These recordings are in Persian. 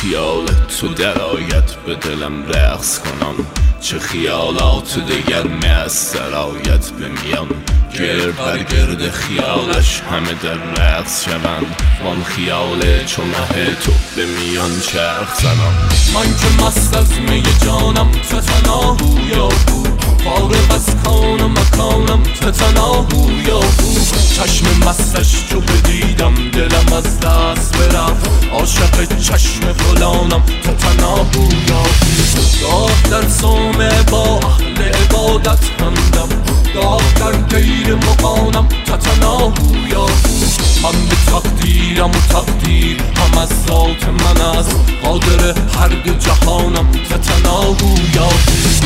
خیال تو درایت به دلم رقص کنم، چه خیالات دگرمی از سرایت بمیان. گرد بر گرد خیالش همه در رقص شوند، وان خیال چو مه تو به میان چرخ زنم. من که مست از می جانم تو تنها یا بود، فارغ از کان و مکانم تو تنها یا بود. چشم مستش چو بدیدم دلم از دست برفت، عاشق چشم فلانم تو تنها یا بود. گاه در صومعه با اهل عبادت همدم، گاه در غیر مقامم تو تنها یا بود. من به تقدیرم و تقدیر هم از ذات من است، قادر هر دو جهانم تو تنها یا بود.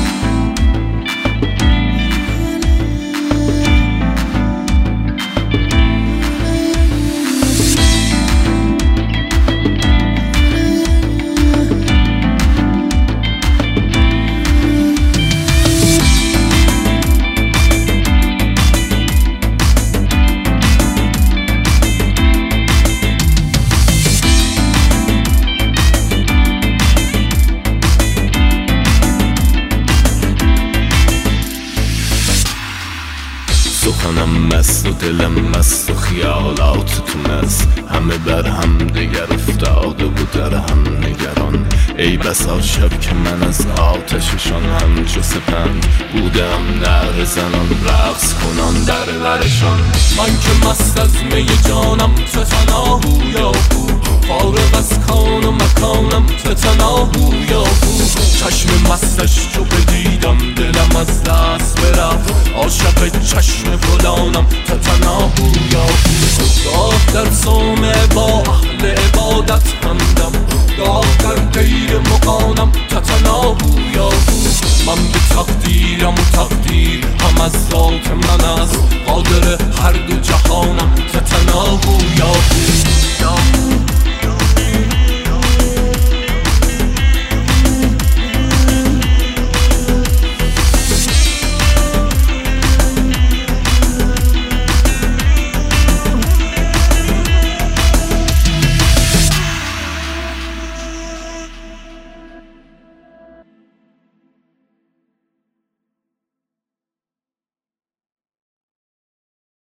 سخنم مست و دلم مست و خیالاتتون است، همه بر هم دگر افتاده و در هم نگران. ای بسا شب که من از آتششان همچو سپند بودم، نعره زنان رقص کنان در برشان. من که مست از می جانم تو تنها یا بود، فارغ از کان و مکانم تو تنها یا بود. چشم مستش چو بدیدم دلم از دست برفت، عاشق چشم فلانم تو تنها یا بود. گاه در صومعه با اهل عبادت همدم، گاه در غیر مقامم تو تنها یا بود. من به تقدیرم و تقدیر هم از ذات من است،